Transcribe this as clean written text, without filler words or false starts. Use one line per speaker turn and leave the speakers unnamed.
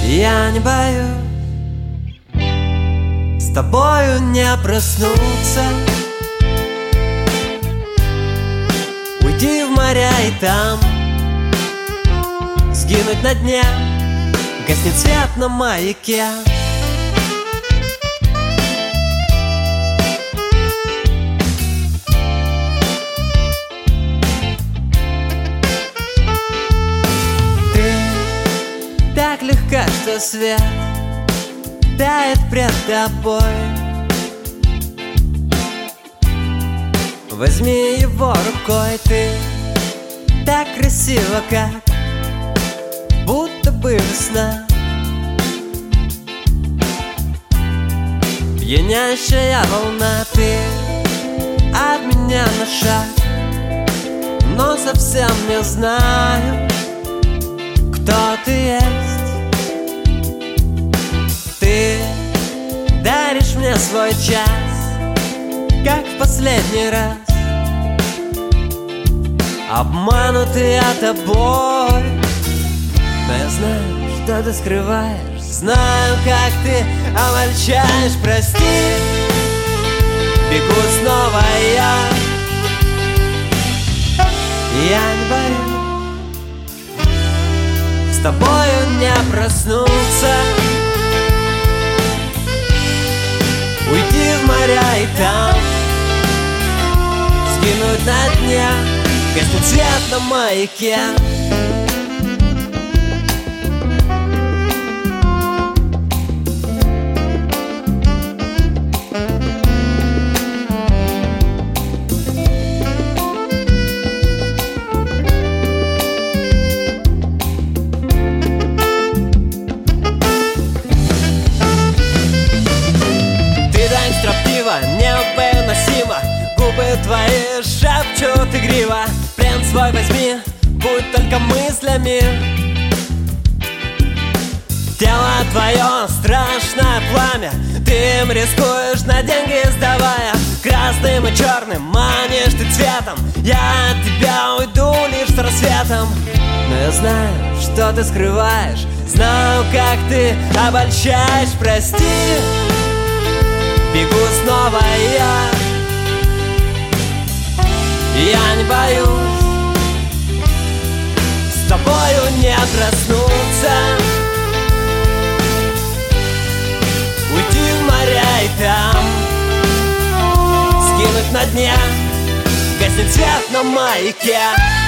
Я не боюсь с тобою не проснуться, уйти в моря и там сгинуть на дне. Гаснет свет на маяке. Ты так легка, что свет тает пред тобой. Возьми его рукой. Ты так красива, как будто бы весна. Пьянящая волна. Ты от меня на шаг, но совсем не знаю, кто ты есть. Ты даришь мне свой час, как в последний раз, обманутый я тобой. Но я знаю, что ты скрываешь, знаю, как ты обольщаешь. Прости, бегу снова я. Я не боюсь с тобою не проснуться, уйти в моря и там сгинуть на дне. Гаснет свет на маяке. Невыносимо, губы твои шепчут игриво. Плен свой возьми, будь только мыслями. Тело твое страшное пламя, ты им рискуешь на деньги сдавая. Красным и черным манишь ты цветом, я от тебя уйду лишь с рассветом. Но я знаю, что ты скрываешь, знаю, как ты обольщаешь. Прости, бегу снова я. Я не боюсь с тобою не проснуться, уйти в моря и там сгинуть на дне. Гаснет свет на маяке.